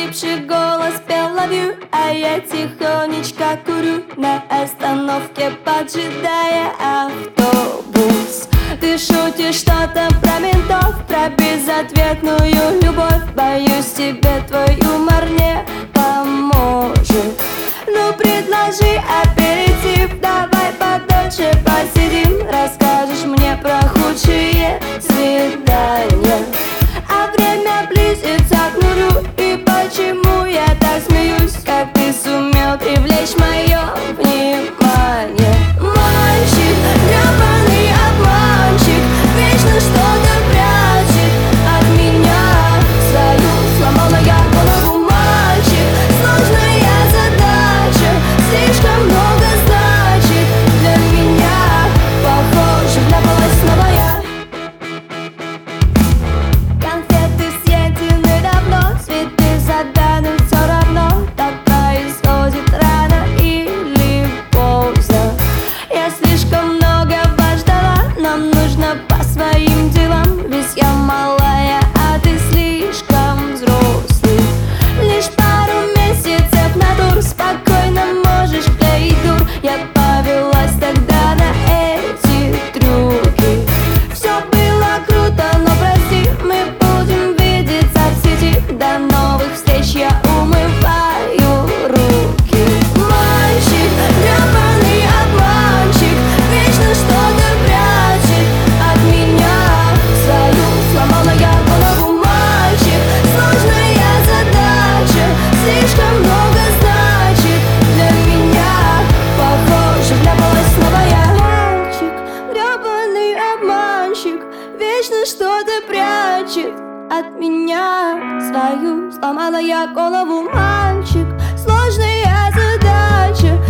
охрипший голос пел love you, а я тихонечко курю на остановке, поджидая автобус. Ты шутишь что-то про ментов, про безответную любовь. Боюсь, тебе твой юмор не поможет. Ну предложи аперитив, давай подольше посидим. Расскажешь мне про худшие свидания. А время близится к нулю, и почему я так смеюсь? Как ты сумел привлечь мое внимание? Мальчик, гребаный обманщик, вечно что-то прячет от меня. Свою сломала я голову, мальчик, сложная задача, слишком много значит для меня. Похоже, вляпалась снова я. Конфеты съедены давно, цветы заданут, все равно так происходит рано или поздно. Я слишком многого ждала, нам нужно по своим делам. Ведь я малая, а ты слишком взрослый. Лишь пару месяцев на тур, спокойно можешь клеить дур. Я повелась тогда на эти трюки. Все было круто, но прости, мы будем видеться в сети. До новых встреч, я умываю руки. Мальчик, гребаный обманщик, вечно что-то прячет от меня. Свою сломала я голову, мальчик, сложная задача, слишком много значит для меня. Похоже, вляпалась снова я. Мальчик, гребаный обманщик, вечно что-то прячет от меня. Свою сломала я голову, мальчик, сложная задача,